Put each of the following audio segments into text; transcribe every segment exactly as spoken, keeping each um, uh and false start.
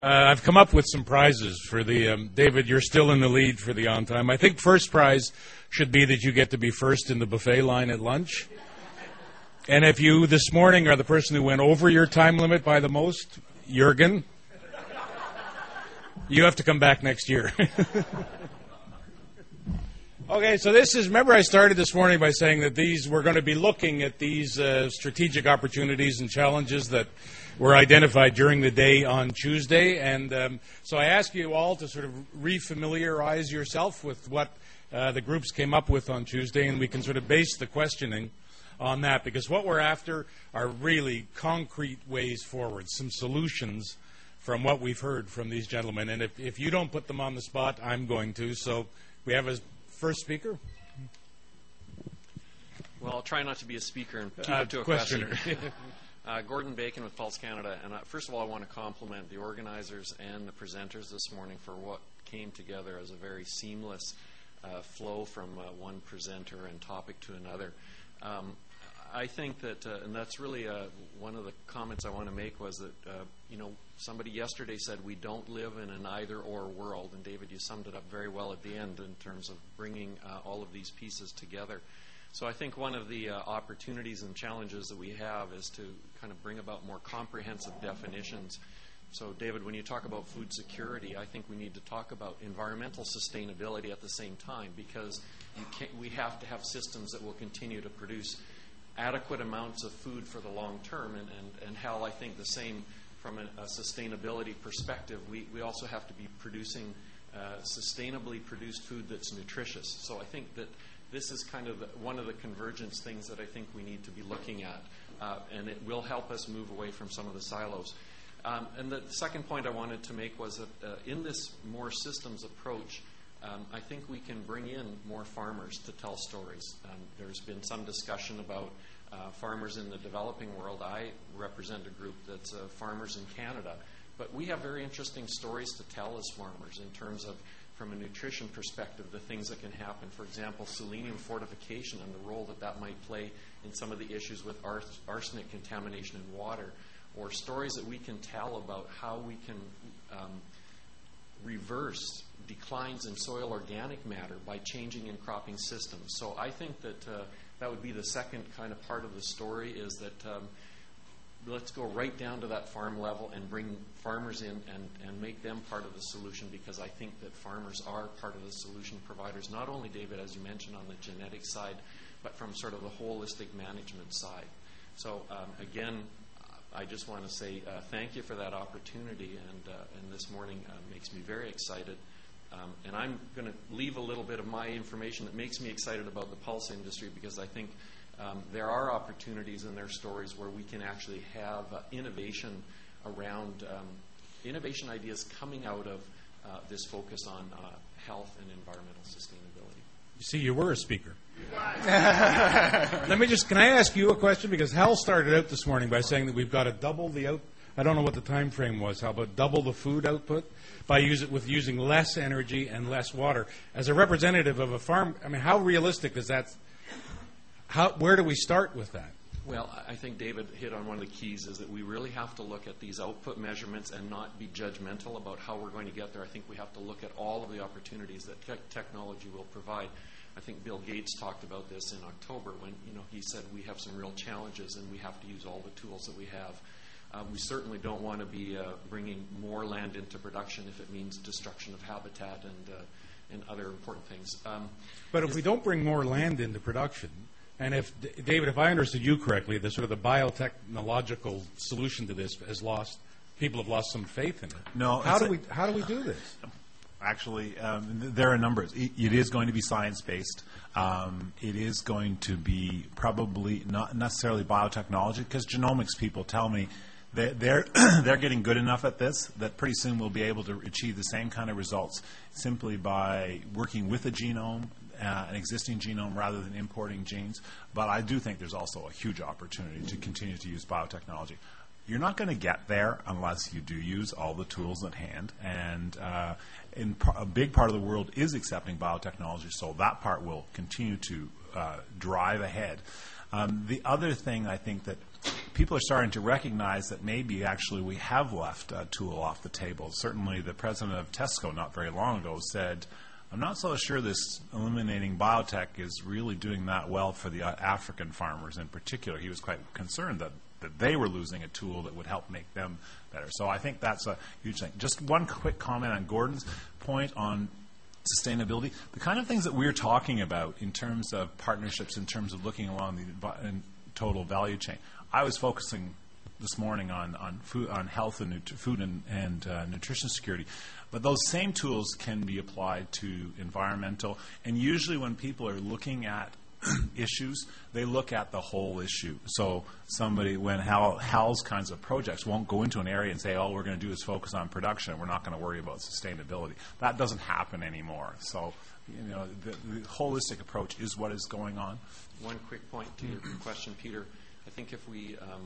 Uh, I've come up with some prizes for the, um, David, you're still in the lead for the on time. I think first prize should be that you get to be first in the buffet line at lunch. And if you this morning are the person who went over your time limit by the most, Jurgen, you have to come back next year. Okay, so this is, remember I started this morning by saying that these, we're going to be looking at these uh, strategic opportunities and challenges that were identified during the day on Tuesday. And um, so I ask you all to sort of refamiliarize yourself with what uh, the groups came up with on Tuesday, and we can sort of base the questioning on that, because what we're after are really concrete ways forward, some solutions from what we've heard from these gentlemen. And if, if you don't put them on the spot, I'm going to. So we have a first speaker. Well, I'll try not to be a speaker and keep uh, it to a questioner. question. uh, Gordon Bacon with Pulse Canada. And uh, first of all, I want to compliment the organizers and the presenters this morning for what came together as a very seamless uh, flow from uh, one presenter and topic to another. Um, I think that, uh, and that's really uh, one of the comments I want to make was that, uh, you know, somebody yesterday said we don't live in an either-or world, and David, you summed it up very well at the end in terms of bringing uh, all of these pieces together. So I think one of the uh, opportunities and challenges that we have is to kind of bring about more comprehensive definitions. So, David, when you talk about food security, I think we need to talk about environmental sustainability at the same time, because you can't, we have to have systems that will continue to produce adequate amounts of food for the long term. And, and, and Hal, I think the same from a, a sustainability perspective. We, we also have to be producing uh, sustainably produced food that's nutritious. So I think that this is kind of the, one of the convergence things that I think we need to be looking at. Uh, and it will help us move away from some of the silos. Um, and the second point I wanted to make was that uh, in this more systems approach, um, I think we can bring in more farmers to tell stories. Um, there's been some discussion about uh, farmers in the developing world. I represent a group that's uh, farmers in Canada. But we have very interesting stories to tell as farmers in terms of, from a nutrition perspective, the things that can happen. For example, selenium fortification and the role that that might play in some of the issues with ars- arsenic contamination in water, or stories that we can tell about how we can um, reverse declines in soil organic matter by changing in cropping systems. So I think that uh, that would be the second kind of part of the story, is that um, let's go right down to that farm level and bring farmers in and, and make them part of the solution, because I think that farmers are part of the solution providers, not only, David, as you mentioned, on the genetic side, but from sort of the holistic management side. So um, again, I just want to say uh, thank you for that opportunity, and, uh, and this morning uh, makes me very excited. Um, and I'm going to leave a little bit of my information that makes me excited about the pulse industry, because I think um, there are opportunities in their stories where we can actually have uh, innovation around um, innovation ideas coming out of uh, this focus on uh, health and environmental sustainability. You see, you were a speaker. Let me just, can I ask you a question? Because Hal started out this morning by saying that we've got to double the out, I don't know what the time frame was, how about double the food output by use it with using less energy and less water. As a representative of a farm, I mean, how realistic is that? How, where do we start with that? Well, I think David hit on one of the keys, is that we really have to look at these output measurements and not be judgmental about how we're going to get there. I think we have to look at all of the opportunities that te- technology will provide. I think Bill Gates talked about this in October when, you know, he said we have some real challenges and we have to use all the tools that we have. Uh, we certainly don't want to be uh, bringing more land into production if it means destruction of habitat and uh, and other important things. Um, but if we don't bring more land into production, and if, David, if I understood you correctly, the sort of the biotechnological solution to this has lost, people have lost some faith in it. No. How do we how do we do this? Actually, um, there are numbers. It, it is going to be science-based. Um, it is going to be probably not necessarily biotechnology, because genomics people tell me that they're they're getting good enough at this that pretty soon we'll be able to achieve the same kind of results simply by working with a genome, uh, an existing genome, rather than importing genes. But I do think there's also a huge opportunity to continue to use biotechnology. You're not going to get there unless you do use all the tools at hand. And uh, in par- a big part of the world is accepting biotechnology, so that part will continue to uh, drive ahead. Um, the other thing I think that people are starting to recognize that maybe actually we have left a tool off the table. Certainly the president of Tesco not very long ago said, I'm not so sure this eliminating biotech is really doing that well for the uh, African farmers in particular. He was quite concerned that, that they were losing a tool that would help make them better. So I think that's a huge thing. Just one quick comment on Gordon's point on sustainability. The kind of things that we're talking about in terms of partnerships, in terms of looking along the in total value chain. I was focusing this morning on on food, on health and nut- food and, and uh, nutrition security. But those same tools can be applied to environmental. And usually when people are looking at issues, they look at the whole issue. So somebody, when Hal, Hal's kinds of projects won't go into an area and say, all we're going to do is focus on production. We're not going to worry about sustainability. That doesn't happen anymore. So, you know, the, the holistic approach is what is going on. One quick point to your question, Peter. I think if we um,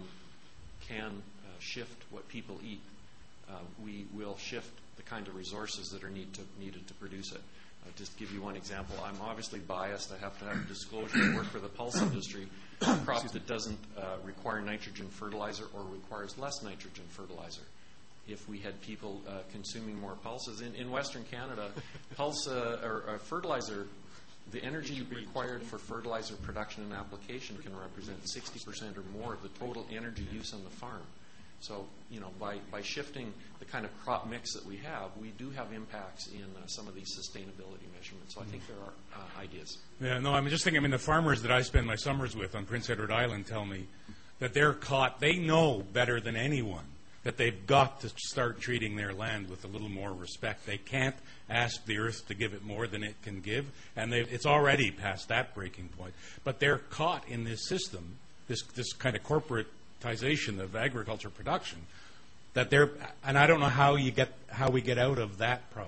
can uh, shift what people eat, uh, we will shift the kind of resources that are need to, needed to produce it. Uh, just to give you one example, I'm obviously biased. I have to have a disclosure. I work for the pulse industry. A crop that doesn't uh, require nitrogen fertilizer or requires less nitrogen fertilizer. If we had people uh, consuming more pulses. In, in Western Canada, pulse uh, or, or fertilizer, the energy required for fertilizer production and application can represent sixty percent or more of the total energy use on the farm. So, you know, by, by shifting the kind of crop mix that we have, we do have impacts in uh, some of these sustainability measurements. So I think there are uh, ideas. Yeah, no, I'm just thinking, I mean, the farmers that I spend my summers with on Prince Edward Island tell me that they're caught, they know better than anyone that they've got to start treating their land with a little more respect. They can't ask the earth to give it more than it can give, and it's already past that breaking point. But they're caught in this system, this this kind of corporatization of agriculture production, that they're, and I don't know how you get how we get out of that problem.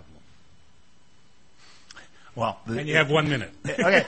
Well, the, and you have one minute. Okay.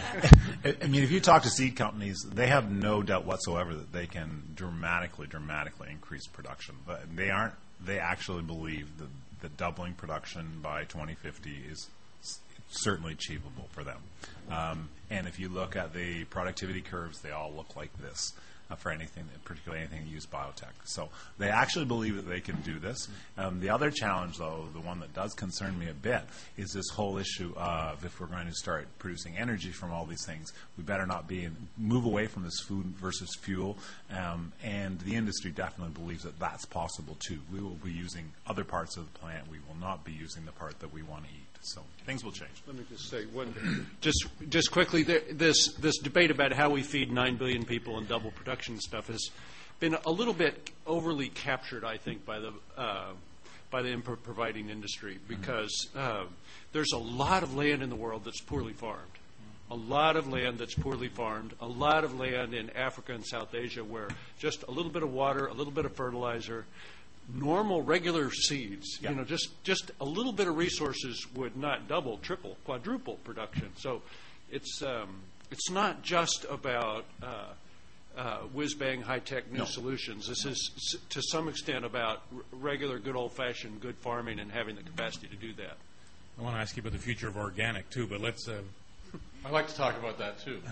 I mean, if you talk to seed companies, they have no doubt whatsoever that they can dramatically, dramatically increase production. But they aren't. They actually believe that, that doubling production by twenty fifty is certainly achievable for them. Um, and if you look at the productivity curves, they all look like this. Uh, for anything, particularly anything that use biotech. So they actually believe that they can do this. Um, the other challenge, though, the one that does concern me a bit, is this whole issue of if we're going to start producing energy from all these things, we better not be in, move away from this food versus fuel. Um, and the industry definitely believes that that's possible, too. We will be using other parts of the plant. We will not be using the part that we want to eat. So things will change. Let me just say one, just just quickly. There, this this debate about how we feed nine billion people and double production stuff has been a little bit overly captured, I think, by the uh, by the input providing industry, because uh, there's a lot of land in the world that's poorly farmed, a lot of land that's poorly farmed, a lot of land in Africa and South Asia where just a little bit of water, a little bit of fertilizer, normal, regular seeds, yeah. you know, just, just a little bit of resources would not double, triple, quadruple production. So it's um, it's not just about uh, uh, whiz-bang, high-tech new no. solutions. This is, s- to some extent, about r- regular, good old-fashioned, good farming and having the capacity to do that. I want to ask you about the future of organic, too, but let's... Uh... I'd like to talk about that, too.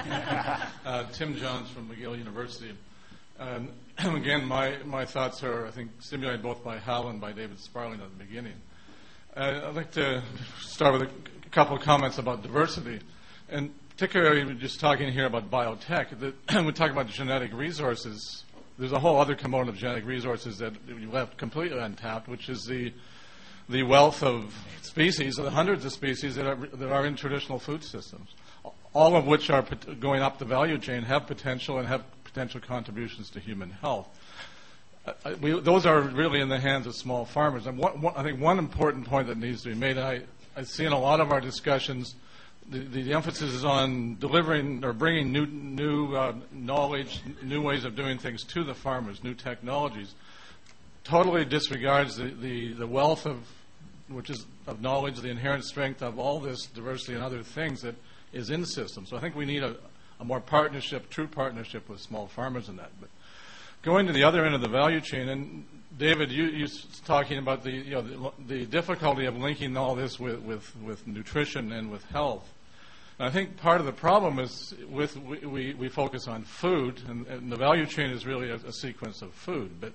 uh, Tim Jones from McGill University. Um, again, my, my thoughts are, I think, stimulated both by Hal and by David Sparling at the beginning. Uh, I'd like to start with a couple of comments about diversity. And particularly, we're just talking here about biotech. The, we talk about genetic resources. There's a whole other component of genetic resources that you left completely untapped, which is the the wealth of species, the hundreds of species that are, that are in traditional food systems, all of which are going up the value chain, have potential and have potential contributions to human health. Uh, we, those are really in the hands of small farmers. And one, one, I think one important point that needs to be made, I, I see in a lot of our discussions, the, the emphasis is on delivering or bringing new, new uh, knowledge, new ways of doing things to the farmers, new technologies. Totally disregards the, the, the wealth of, which is of knowledge, the inherent strength of all this diversity and other things that is in the system. So I think we need a, a more partnership, true partnership with small farmers in that. But going to the other end of the value chain, and David, you you talking about the you know the, the difficulty of linking all this with, with, with nutrition and with health. And I think part of the problem is with we, we, we focus on food, and, and the value chain is really a, a sequence of food. But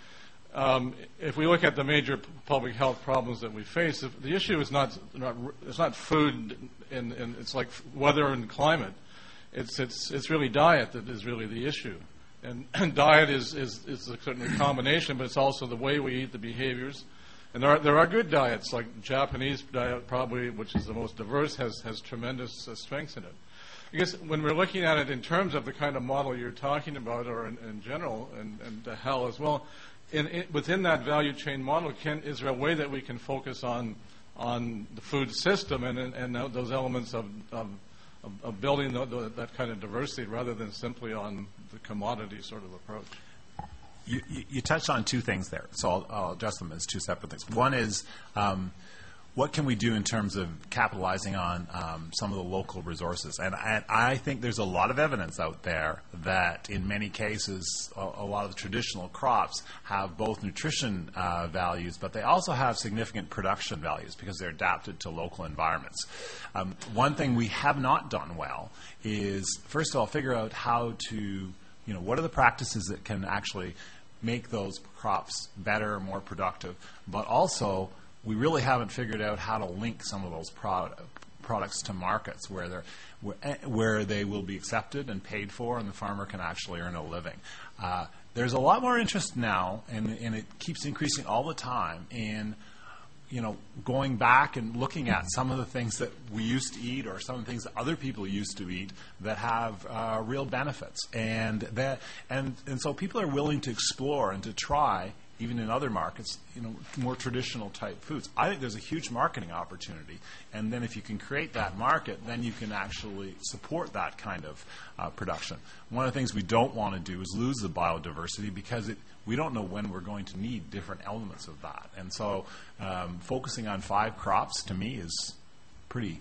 um, if we look at the major p- public health problems that we face, if the issue is not, not it's not food, and, and it's like weather and climate. It's it's it's really diet that is really the issue. And, and diet is, is, is a certain combination, but it's also the way we eat, the behaviors. And there are, there are good diets, like Japanese diet probably, which is the most diverse, has, has tremendous uh, strengths in it. I guess when we're looking at it in terms of the kind of model you're talking about, or in, in general, and, and the HAL as well, in, in, within that value chain model, can, is there a way that we can focus on on the food system and, and, and those elements of, of Of, of building the, the, that kind of diversity rather than simply on the commodity sort of approach? You, you, you touched on two things there, so I'll, I'll address them as two separate things. One is um, what can we do in terms of capitalizing on um, some of the local resources? And I, I think there's a lot of evidence out there that in many cases a, a lot of the traditional crops have both nutrition uh, values, but they also have significant production values because they're adapted to local environments. Um, one thing we have not done well is, first of all, figure out how to, you know, what are the practices that can actually make those crops better, more productive, but also we really haven't figured out how to link some of those product, products to markets where they're where, where they will be accepted and paid for, and the farmer can actually earn a living. Uh, there's a lot more interest now, and, and it keeps increasing all the time in, you know, going back and looking at some of the things that we used to eat, or some of the things that other people used to eat that have uh, real benefits, and that and and so people are willing to explore and to try, even in other markets, you know, more traditional type foods. I think there's a huge marketing opportunity, and then if you can create that market, then you can actually support that kind of uh, production. One of the things we don't want to do is lose the biodiversity, because it, we don't know when we're going to need different elements of that. And so um, focusing on five crops, to me, is pretty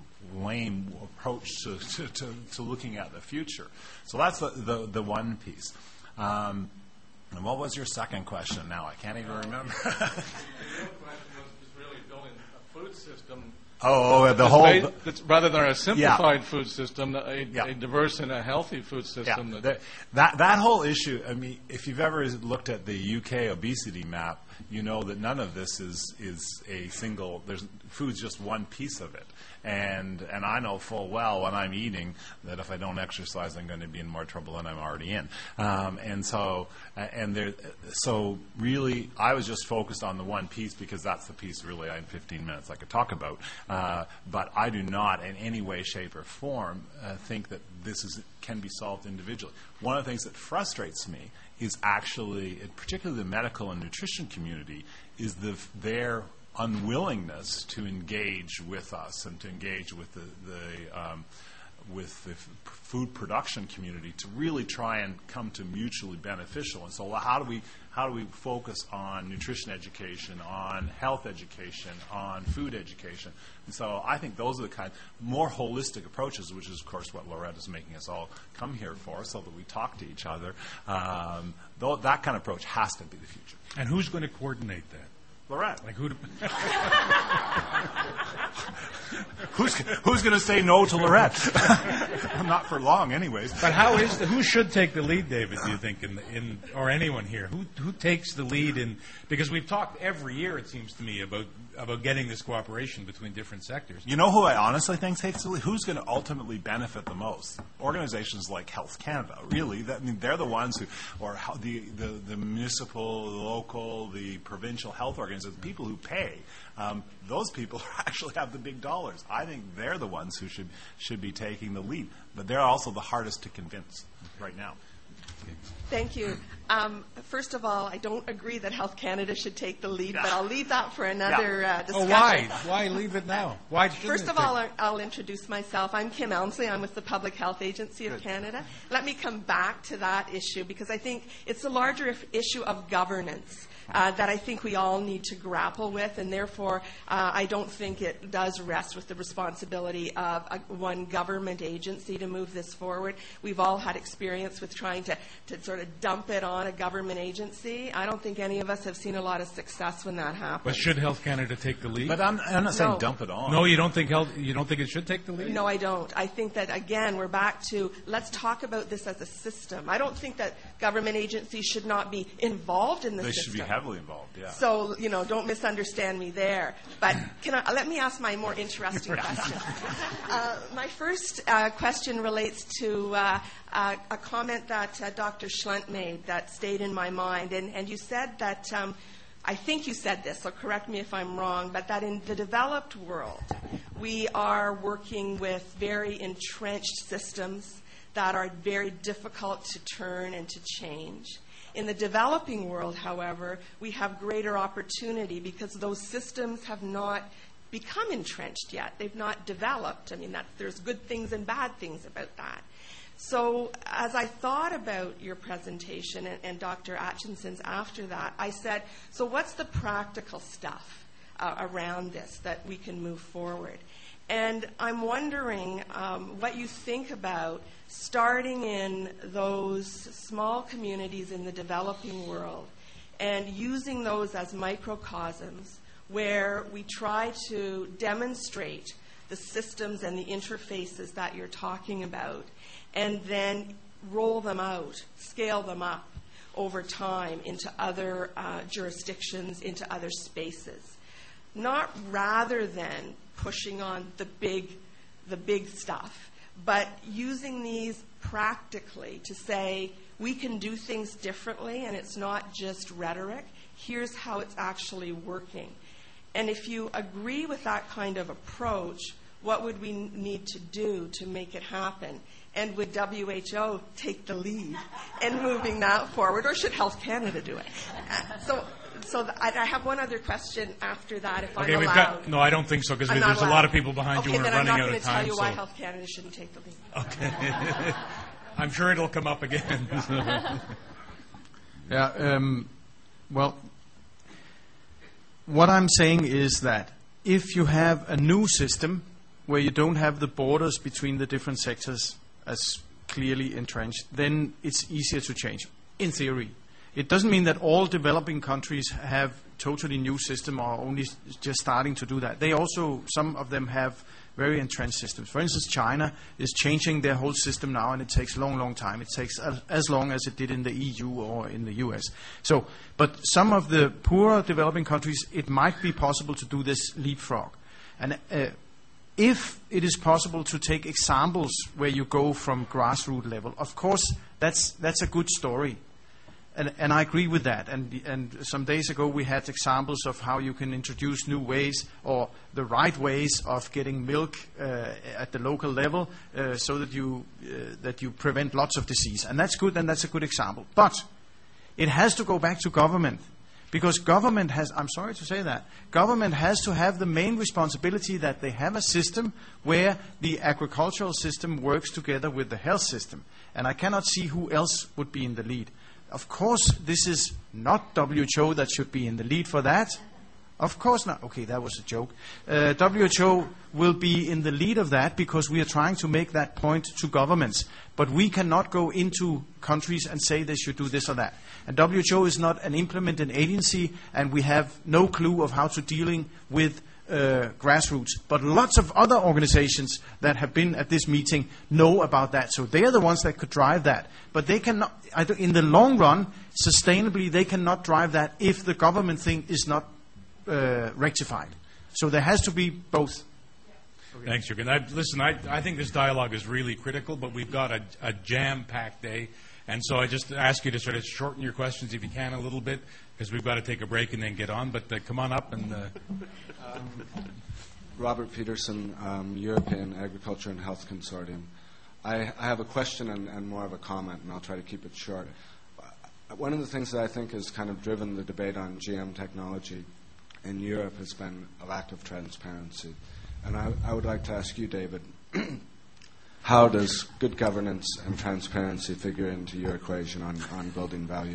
lame approach to, to, to, to looking at the future. So that's the, the, the one piece. Um, And what was your second question now? I can't even remember. The real question was just really building a food system. Oh, oh, the that's whole... ba- that's rather than a simplified Yeah. food system, a, Yeah. a diverse and a healthy food system. Yeah, that, that, that that whole issue, I mean, if you've ever looked at the U K obesity map, you know that none of this is, is a single, there's food's just one piece of it. And and I know full well when I'm eating that if I don't exercise, I'm going to be in more trouble than I'm already in. Um, and so and there, so really, I was just focused on the one piece because that's the piece really in fifteen minutes I could talk about. Uh, but I do not in any way, shape, or form uh, think that this is can be solved individually. One of the things that frustrates me is actually, particularly the medical and nutrition community, is the their unwillingness to engage with us and to engage with the, the um, with the f- food production community to really try and come to mutually beneficial. And so, how do we how do we focus on nutrition education, on health education, on food education? And so, I think those are the kind more holistic approaches, which is, of course, what Lorette is making us all come here for, so that we talk to each other. Um, though that kind of approach has to be the future. And who's going to coordinate that? Lorette. Like who? To who's who's going to say no to Lorette? Not for long, anyways. But how is the, who should take the lead, David? Do you think, in, in or anyone here, who who takes the lead in? Because we've talked every year, it seems to me, about about getting this cooperation between different sectors. You know who I honestly think takes the lead? Who's going to ultimately benefit the most? Organizations like Health Canada, really. That, I mean, they're the ones who, or how the, the the municipal, the local, the provincial health organizations, the people who pay. Um, those people actually have the big dollars. I think they're the ones who should should be taking the lead. But they're also the hardest to convince right now. Thank you. Um, first of all, I don't agree that Health Canada should take the lead, but I'll leave that for another uh, discussion. Oh, why? Why leave it now? Why shouldn't First it of take- all, I'll introduce myself. I'm Kim Elmsley. I'm with the Public Health Agency of Canada. Let me come back to that issue because I think it's a larger if- issue of governance. uh, that I think we all need to grapple with, and therefore uh, I don't think it does rest with the responsibility of a, one government agency to move this forward. We've all had experience with trying to, to sort of dump it on a government agency. I don't think any of us have seen a lot of success when that happens. But should Health Canada take the lead? But I'm, I'm not saying No. dump it on. No, you don't think health, you don't think it should take the lead? No, I don't. I think that, again, we're back to let's talk about this as a system. I don't think that government agencies should not be involved in the They system. should be heavily involved, yeah. So, you know, don't misunderstand me there. But can I, let me ask my more interesting question. Uh, my first uh, question relates to uh, uh, a comment that uh, Doctor Schlent made that stayed in my mind. And, and you said that, um, I think you said this, so correct me if I'm wrong, but that in the developed world, we are working with very entrenched systems that are very difficult to turn and to change. In the developing world, however, we have greater opportunity because those systems have not become entrenched yet. They've not developed. I mean, that, there's good things and bad things about that. So as I thought about your presentation and, and Doctor Atchinson's after that, I said, so what's the practical stuff uh, around this that we can move forward? And I'm wondering um, what you think about starting in those small communities in the developing world and using those as microcosms where we try to demonstrate the systems and the interfaces that you're talking about and then roll them out, scale them up over time into other uh, jurisdictions, into other spaces. Not rather than pushing on the big, the big stuff, but using these practically to say we can do things differently and it's not just rhetoric. Here's how it's actually working. And if you agree with that kind of approach, what would we need to do to make it happen? And would W H O take the lead in moving that forward, or should Health Canada do it? Uh, so, so th- I, I have one other question after that, if Okay, I'm we've allowed. got, no, I don't think so, because I'm there's not a lot allowed. of people behind okay, you who are then I'm running not out going of to tell time. you why so. Health Canada shouldn't take the lead. Okay. I'm sure it'll come up again. Yeah, um, well, what I'm saying is that if you have a new system where you don't have the borders between the different sectors as clearly entrenched, then it's easier to change, in theory. It doesn't mean that all developing countries have totally new system or only s- just starting to do that. They also, some of them have very entrenched systems. For instance, China is changing their whole system now, and it takes a long, long time. It takes as, as long as it did in the E U or in the U S. So, but some of the poorer developing countries, it might be possible to do this leapfrog. And uh, if it is possible to take examples where you go from grassroots level, of course, that's that's a good story. And, and I agree with that. And, and some days ago we had examples of how you can introduce new ways or the right ways of getting milk uh, at the local level uh, so that you, uh, that you prevent lots of disease. And that's good, and that's a good example. But it has to go back to government. Because government has, I'm sorry to say that, government has to have the main responsibility that they have a system where the agricultural system works together with the health system. And I cannot see who else would be in the lead. Of course, this is not W H O that should be in the lead for that. Of course not. Okay, that was a joke. Uh, W H O will be in the lead of that because we are trying to make that point to governments. But we cannot go into countries and say they should do this or that. And W H O is not an implementing agency, and we have no clue of how to dealing with uh, grassroots. But lots of other organizations that have been at this meeting know about that. So they are the ones that could drive that. But they cannot, I think in the long run, sustainably, they cannot drive that if the government thing is not uh, rectified. So there has to be both. Okay. Thanks, Jürgen. I, listen, I, I think this dialogue is really critical, but we've got a, a jam-packed day. And so I just ask you to sort of shorten your questions if you can a little bit, because we've got to take a break and then get on. But uh, come on up and... Uh, Um, Robert Peterson, um, European Agriculture and Health Consortium. I, I have a question and, and more of a comment, and I'll try to keep it short. One of the things that I think has kind of driven the debate on G M technology in Europe has been a lack of transparency. And I, I would like to ask you, David, how does good governance and transparency figure into your equation on, on building value?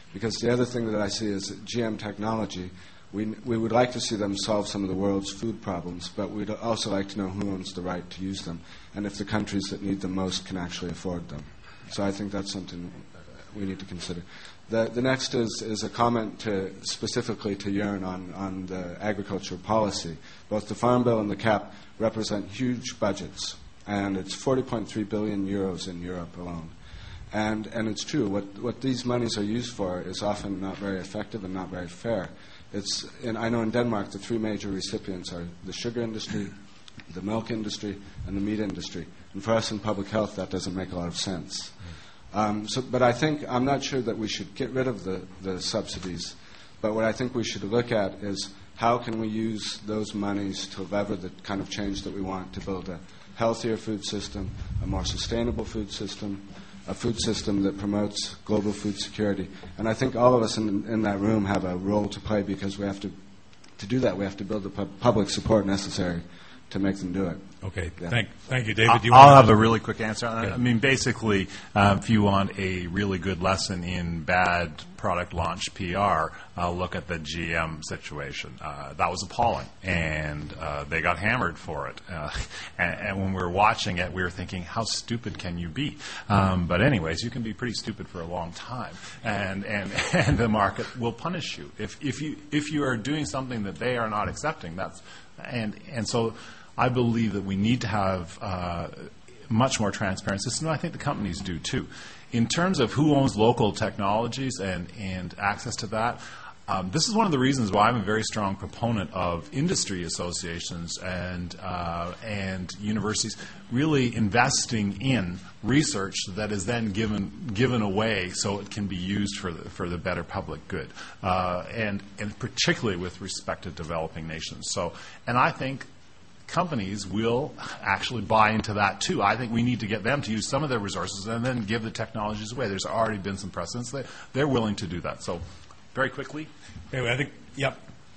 Because the other thing that I see is that G M technology, we, we would like to see them solve some of the world's food problems, but we'd also like to know who owns the right to use them, and if the countries that need them most can actually afford them. So I think that's something we need to consider. The, the next is, is a comment to, specifically to Jörn on, on the agriculture policy. Both the Farm Bill and the C A P represent huge budgets, and it's forty point three billion euros in Europe alone. And, and it's true, what, what these monies are used for is often not very effective and not very fair. It's, and I know in Denmark the three major recipients are the sugar industry, the milk industry, and the meat industry. And for us in public health, that doesn't make a lot of sense. Um, so, but I think, I'm not sure that we should get rid of the, the subsidies, but what I think we should look at is how can we use those monies to lever the kind of change that we want to build a healthier food system, a more sustainable food system, a food system that promotes global food security. And I think all of us in, in that room have a role to play, because we have to, to do that, we have to build the pu- public support necessary to make them do it. Okay. Yeah. Thank, thank you, David. Do you I'll want have a really quick answer on that. Okay. I mean, basically, uh, if you want a really good lesson in bad product launch P R, uh, look at the G M situation. Uh, that was appalling, and uh, they got hammered for it. Uh, and, and when we were watching it, we were thinking, how stupid can you be? Um, but anyways, you can be pretty stupid for a long time, and and, and the market will punish you if if you if you are doing something that they are not accepting. That's and and so. I believe that we need to have uh, much more transparency, and I think the companies do too. In terms of who owns local technologies and, and access to that, um, this is one of the reasons why I'm a very strong proponent of industry associations and uh, and universities really investing in research that is then given given away so it can be used for the, for the better public good, uh, and and particularly with respect to developing nations. So, and I think companies will actually buy into that too. I think we need to get them to use some of their resources and then give the technologies away. There's already been some precedents. They, they're willing to do that. So, very quickly. Anyway, I think, yep.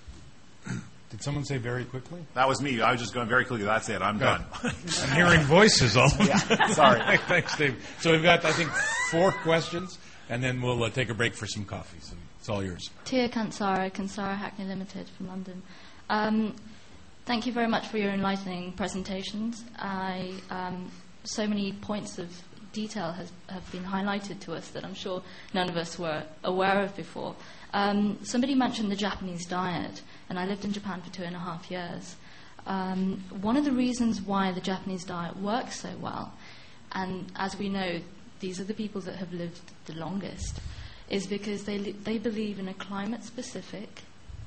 Did someone say very quickly? That was me. I was just going very quickly. That's it. I'm Good. done. I'm hearing voices all the Yeah, time. sorry. Thanks, Dave. So we've got, I think, four questions, and then we'll uh, take a break for some coffee. So it's all yours. Tia Kansara, Kansara Hackney Limited from London. Um, Thank you very much for your enlightening presentations. I, um, so many points of detail has, have been highlighted to us that I'm sure none of us were aware of before. Um, somebody mentioned the Japanese diet, and I lived in Japan for two and a half years. Um, one of the reasons why the Japanese diet works so well, and as we know, these are the people that have lived the longest, is because they, li- they believe in a climate-specific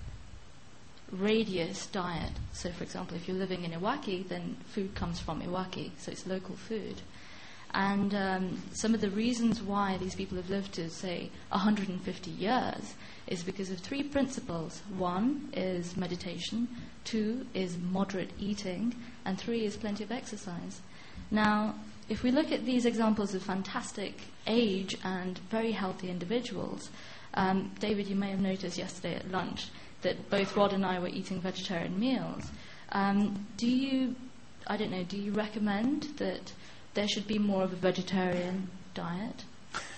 radius diet. So, for example, if you're living in Iwaki, then food comes from Iwaki, so it's local food. And um, some of the reasons why these people have lived to, say, one hundred fifty years is because of three principles. One is meditation, two is moderate eating, and three is plenty of exercise. Now, if we look at these examples of fantastic age and very healthy individuals, um, David, you may have noticed yesterday at lunch that both Rod and I were eating vegetarian meals. Um, do you, I don't know, do you recommend that there should be more of a vegetarian diet?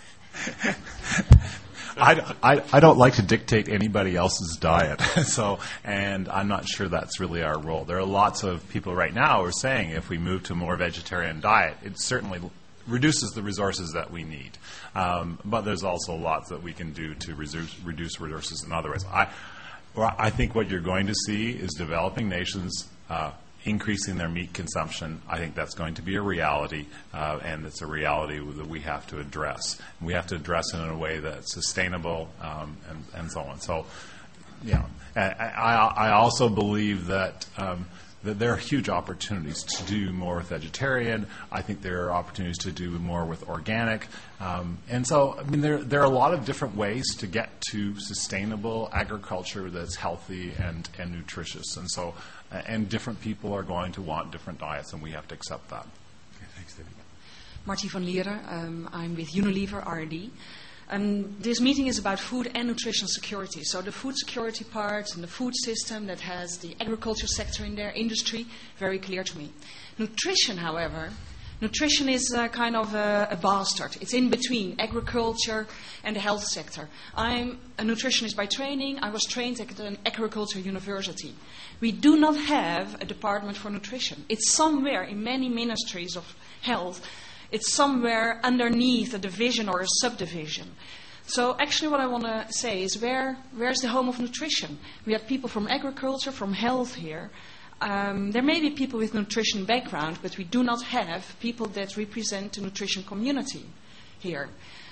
I, I, I don't like to dictate anybody else's diet, so and I'm not sure that's really our role. There are lots of people right now who are saying if we move to a more vegetarian diet, it certainly reduces the resources that we need. Um, but there's also lots that we can do to reduce, reduce resources in other ways. I, Well, I think what you're going to see is developing nations uh, increasing their meat consumption. I think that's going to be a reality, uh, and it's a reality that we have to address. We have to address it in a way that's sustainable um, and, and so on. So, you know, I, I also believe that um, that there are huge opportunities to do more with vegetarian. I think there are opportunities to do more with organic. Um, and so, I mean, there, there are a lot of different ways to get to sustainable agriculture that's healthy and, and nutritious. And so, uh, and different people are going to want different diets, and we have to accept that. Okay, thanks, David. Martie van Lieren. Um, I'm with Unilever R and D. Um, this meeting is about food and nutrition security. So the food security part and the food system that has the agriculture sector in there, industry, very clear to me. Nutrition, however, Nutrition is uh, kind of a, a bastard. It's in between agriculture and the health sector. I'm a nutritionist by training. I was trained at an agriculture university. We do not have a department for nutrition. It's somewhere in many ministries of health. It's somewhere underneath a division or a subdivision. So actually what I want to say is where where's the home of nutrition? We have people from agriculture, from health here. Um, there may be people with nutrition background, but we do not have people that represent the nutrition community here.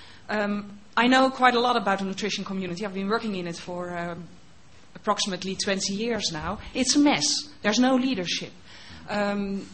Um, I know quite a lot about the nutrition community. I've been working in it for um, approximately twenty years now. It's a mess. There's no leadership. Um,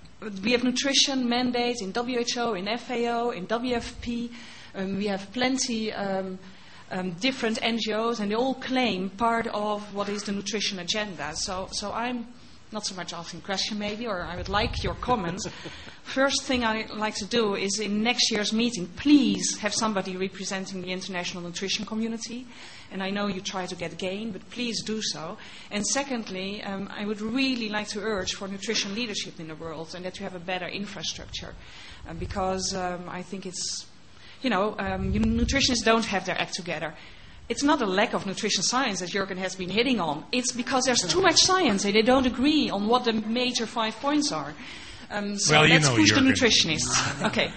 we have nutrition mandates in W H O, in F A O, in W F P. Um, we have plenty um, um, different N G Os, and they all claim part of what is the nutrition agenda. So, so I'm not so much asking a question maybe, or I would like your comments. First thing I'd like to do is in next year's meeting, please have somebody representing the international nutrition community. And I know you try to get gain, but please do so. And secondly, um, I would really like to urge for nutrition leadership in the world, and that you have a better infrastructure. Uh, because um, I think it's, you know, um, you nutritionists don't have their act together. It's not a lack of nutrition science, as Jürgen has been hitting on. It's because there's too much science and they don't agree on what the major five points are. Um, so well, you let's know, push Jürgen. the nutritionists. Okay.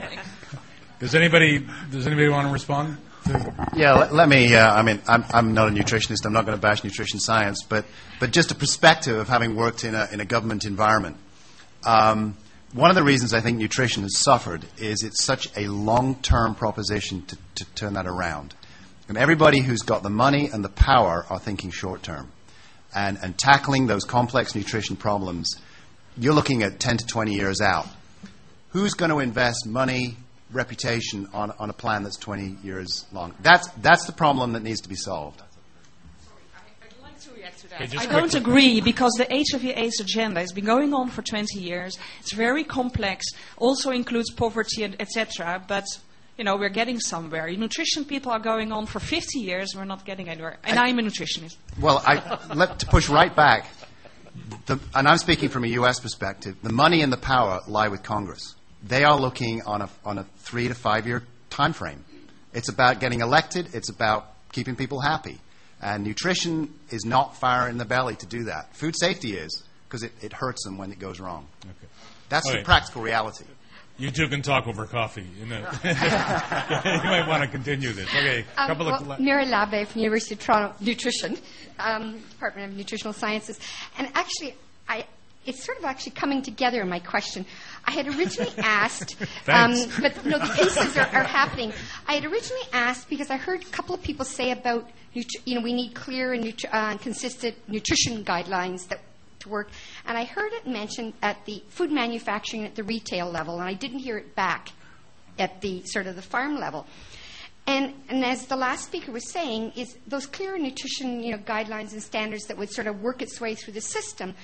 Does anybody does anybody want to respond? Yeah, let, let me. Uh, I mean, I'm, I'm not a nutritionist. I'm not going to bash nutrition science, but but just a perspective of having worked in a in a government environment. Um, one of the reasons I think nutrition has suffered is it's such a long-term proposition to, to turn that around. And everybody who's got the money and the power are thinking short-term, and and tackling those complex nutrition problems. You're looking at ten to twenty years out. Who's going to invest money, reputation on, on a plan that's twenty years long? That's that's the problem that needs to be solved. I'd like to react to that. Okay, I quickly. don't agree, because the H I V AIDS agenda has been going on for twenty years. It's very complex, also includes poverty, et cetera. But you know, we're getting somewhere. Nutrition people are going on for fifty years. We're not getting anywhere. And I, I'm a nutritionist. Well, I, let, to push right back, the, and I'm speaking from a U S perspective, the money and the power lie with Congress. They are looking on a, on a three to five year time frame. It's about getting elected. It's about keeping people happy. And nutrition is not fire in the belly to do that. Food safety is, because it, it hurts them when it goes wrong. Okay. That's Okay. the practical reality. You two can talk over coffee. You know. You might want to continue this. Okay, Um, couple well, of. Mary Labbe from University of Toronto Nutrition, um, Department of Nutritional Sciences. And actually, I, it's sort of actually coming together in my question. I had originally asked, um, Thanks. but no, the pieces are, are happening. I had originally asked because I heard a couple of people say about, nutri- you know, we need clear and, nutri- uh, and consistent nutrition guidelines that to work. And I heard it mentioned at the food manufacturing at the retail level, and I didn't hear it back at the sort of the farm level. And, and as the last speaker was saying, is those clear nutrition, you know, guidelines and standards that would sort of work its way through the system.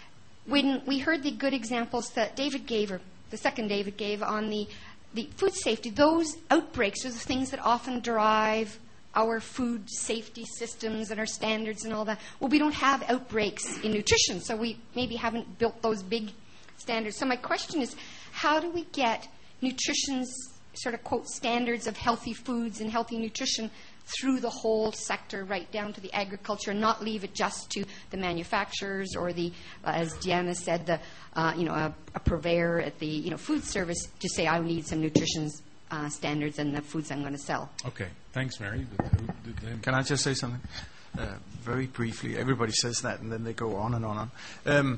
When we heard the good examples that David gave, or the second David gave, on the, the food safety, those outbreaks are the things that often drive our food safety systems and our standards and all that. Well, we don't have outbreaks in nutrition, so we maybe haven't built those big standards. So my question is, how do we get nutrition's sort of, quote, standards of healthy foods and healthy nutrition through the whole sector, right down to the agriculture, and not leave it just to the manufacturers or the, uh, as Diana said, the, uh, you know, a, a purveyor at the, you know, food service to say, I need some nutrition uh, standards in the foods I'm going to sell. Okay, thanks, Mary. Can I just say something? Uh, very briefly. Everybody says that, and then they go on and on and on. Um,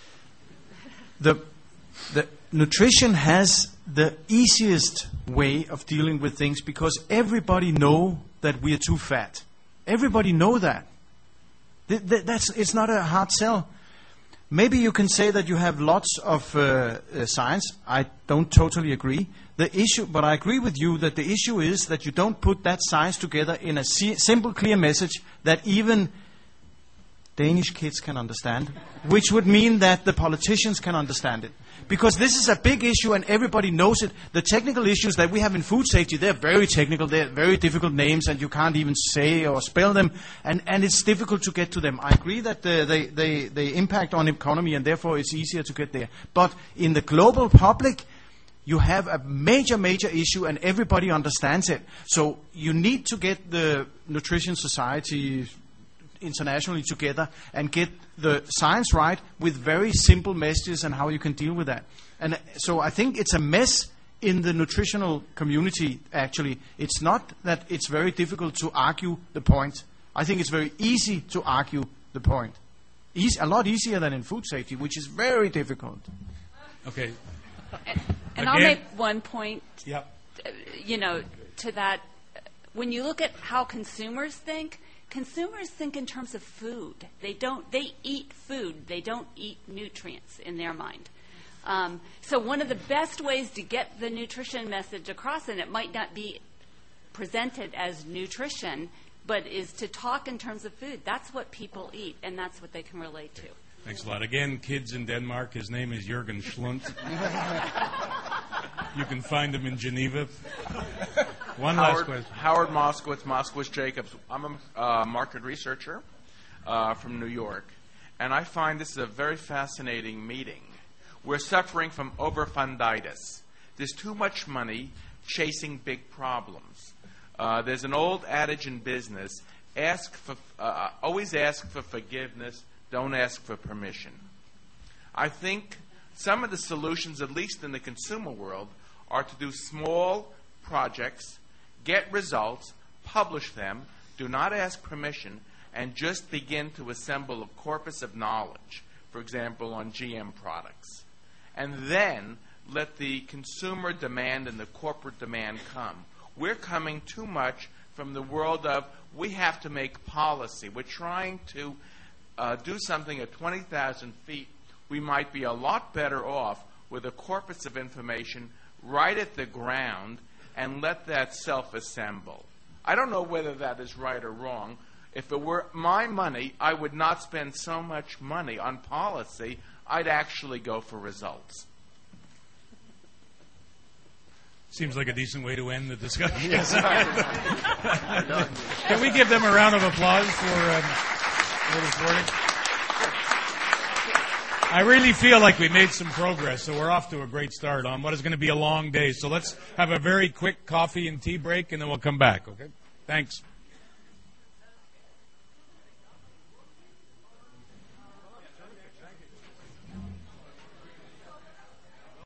the, the nutrition has the easiest way of dealing with things because everybody know that we are too fat. Everybody know that. Th- th- that's, it's not a hard sell. Maybe you can say that you have lots of uh, uh, science. I don't totally agree. The issue, but I agree with you that the issue is that you don't put that science together in a si- simple, clear message that even Danish kids can understand, which would mean that the politicians can understand it. Because this is a big issue and everybody knows it. The technical issues that we have in food safety, they're very technical, they're very difficult names and you can't even say or spell them, and, and it's difficult to get to them. I agree that the, they, they, they impact on economy and therefore it's easier to get there. But in the global public, you have a major, major issue, and everybody understands it. So you need to get the Nutrition Society internationally together and get the science right with very simple messages and how you can deal with that. And so I think it's a mess in the nutritional community, actually. It's not that it's very difficult to argue the point. I think it's very easy to argue the point. Easy, a lot easier than in food safety, which is very difficult. Okay. And, and I'll make one point, yep. uh, you know, to that. When you look at how consumers think, consumers think in terms of food. They don't. They eat food. They don't eat nutrients in their mind. Um, so one of the best ways to get the nutrition message across, and it might not be presented as nutrition, but is to talk in terms of food. That's what people eat, and that's what they can relate to. Thanks a lot. Again, kids in Denmark, his name is Jürgen Schlund. You can find him in Geneva. One Howard, last question. Howard Moskowitz, Moskowitz Jacobs. I'm a uh, market researcher uh, from New York, and I find this is a very fascinating meeting. We're suffering from overfunditis. There's too much money chasing big problems. Uh, there's an old adage in business: ask for, uh, always ask for forgiveness. Don't ask for permission. I think some of the solutions, at least in the consumer world, are to do small projects, get results, publish them, do not ask permission, and just begin to assemble a corpus of knowledge, for example, on G M products. And then let the consumer demand and the corporate demand come. We're coming too much from the world of we have to make policy. We're trying to uh, do something at twenty thousand feet. We might be a lot better off with a corpus of information right at the ground and let that self-assemble. I don't know whether that is right or wrong. If it were my money, I would not spend so much money on policy. I'd actually go for results. Seems like a decent way to end the discussion. Yes. Can we give them a round of applause for, um, for this morning? I really feel like we made some progress, so we're off to a great start on what is going to be a long day. So let's have a very quick coffee and tea break, and then we'll come back, okay? Thanks.